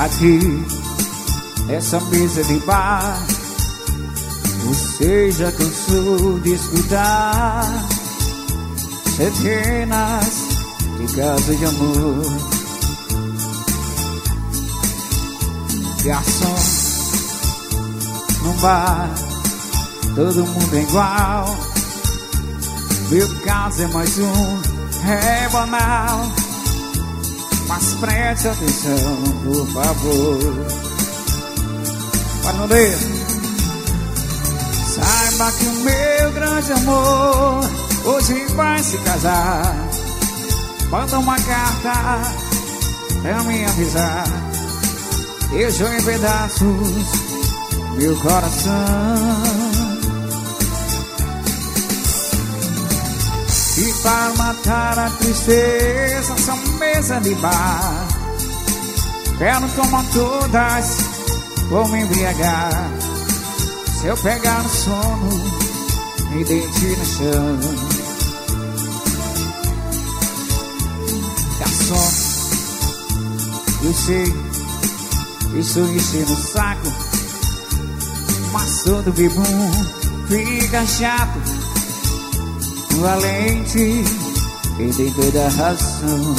aqui nessa mesa de bar. Você já cansou de escutar centenas de casos de amor. Garçom, num bar todo mundo é igual. Meu caso é mais um, é banal. Mas preste atenção, por favor. Vai no dedo. Saiba que o meu grande amor hoje vai se casar. Manda uma carta pra me avisar. Deixou em pedaços meu coração. E para matar a tristeza, essa mesa de bar, quero tomar todas, vou me embriagar. Se eu pegar no sono, me deite no chão. Garçom, eu sei, estou enchendo o saco, mas todo bebum fica chato. Valente, quem tem toda a razão.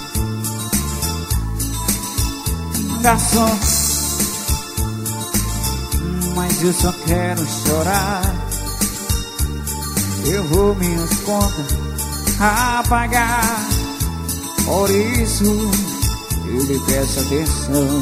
Garçom, mas eu só quero chorar. Eu vou minhas contas apagar. Por isso eu lhe peço atenção.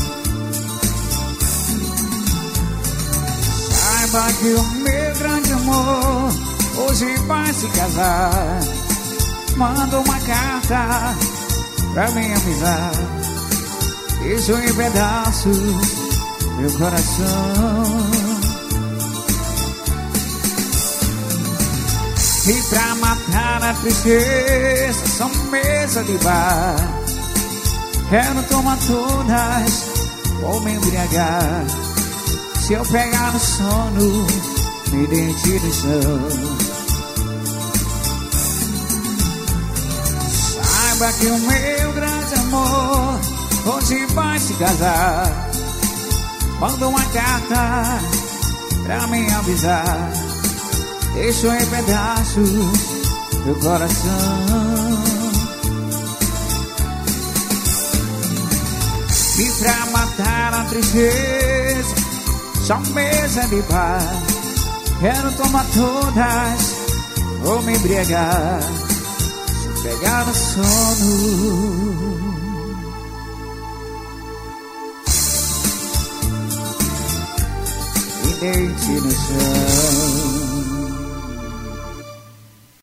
Saiba que o meu grande amor hoje vai se casar. Manda uma carta pra me avisar. Deixou em pedaços meu coração. E pra matar a tristeza, essa mesa de bar, quero tomar todas, vou me embriagar. Se eu pegar no sono, me deite no chão. Saiba que o meu grande amor hoje vai se casar. Manda uma carta pra me avisar. Deixou em pedaços meu coração. E pra matar a tristeza, só mesa de bar, quero tomar todas, vou me embriagar. Se pegar no sono, me deite no chão.